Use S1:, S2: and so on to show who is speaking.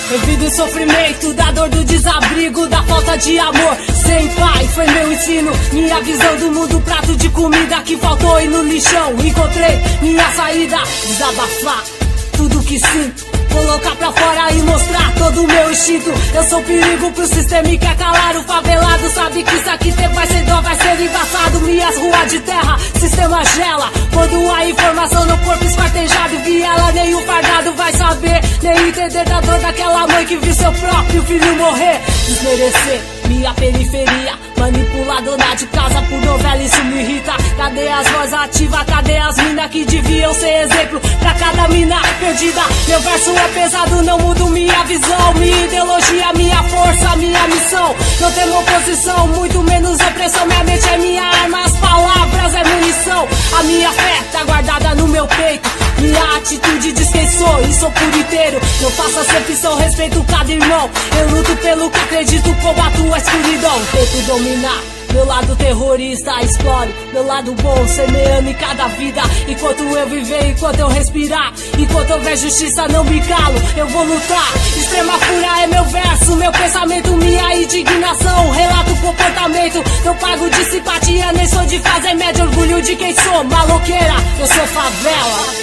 S1: Eu vivo o sofrimento da dor do desabrigo, da falta de amor. Sem pai foi meu ensino, minha visão do mundo, prato de comida que faltou e no lixão encontrei minha saída. Desabafar tudo que sinto, colocar pra fora e mostrar todo o meu instinto. Eu sou perigo pro sistema e quer calar o favelado. Sabe que isso aqui vai ser dó, vai ser embaçado. Minhas ruas de terra, sistema gela. Quando a informação no corpo esquartejado, viela nem o fardado vai saber, nem entender da dor daquela mãe que viu seu próprio filho morrer. Desmerecer minha periferia, manipular dona de casa por novela, isso me irrita. Cadê as vozes ativas, cadê as minas que deviam ser exemplo pra cada mina perdida? Meu verso é pesado, não mudo minha visão, minha ideologia, minha força, minha missão. Não tenho oposição, muito menos opressão. Minha mente é minha arma, as palavras é munição. A minha fé tá guardada no meu peito, minha atitude diz quem sou e sou por inteiro. Não faço acepção, respeito cada irmão. Eu luto pelo que acredito, combato a escuridão. Tento dominar meu lado terrorista, explore meu lado bom, semeando em cada vida. Enquanto eu viver, enquanto eu respirar, enquanto houver justiça não me calo, eu vou lutar. Extrema fúria é meu verso, meu pensamento, minha indignação. Relato comportamento, não pago de simpatia, nem sou de fazer média. Orgulho de quem sou, maloqueira, eu sou favela.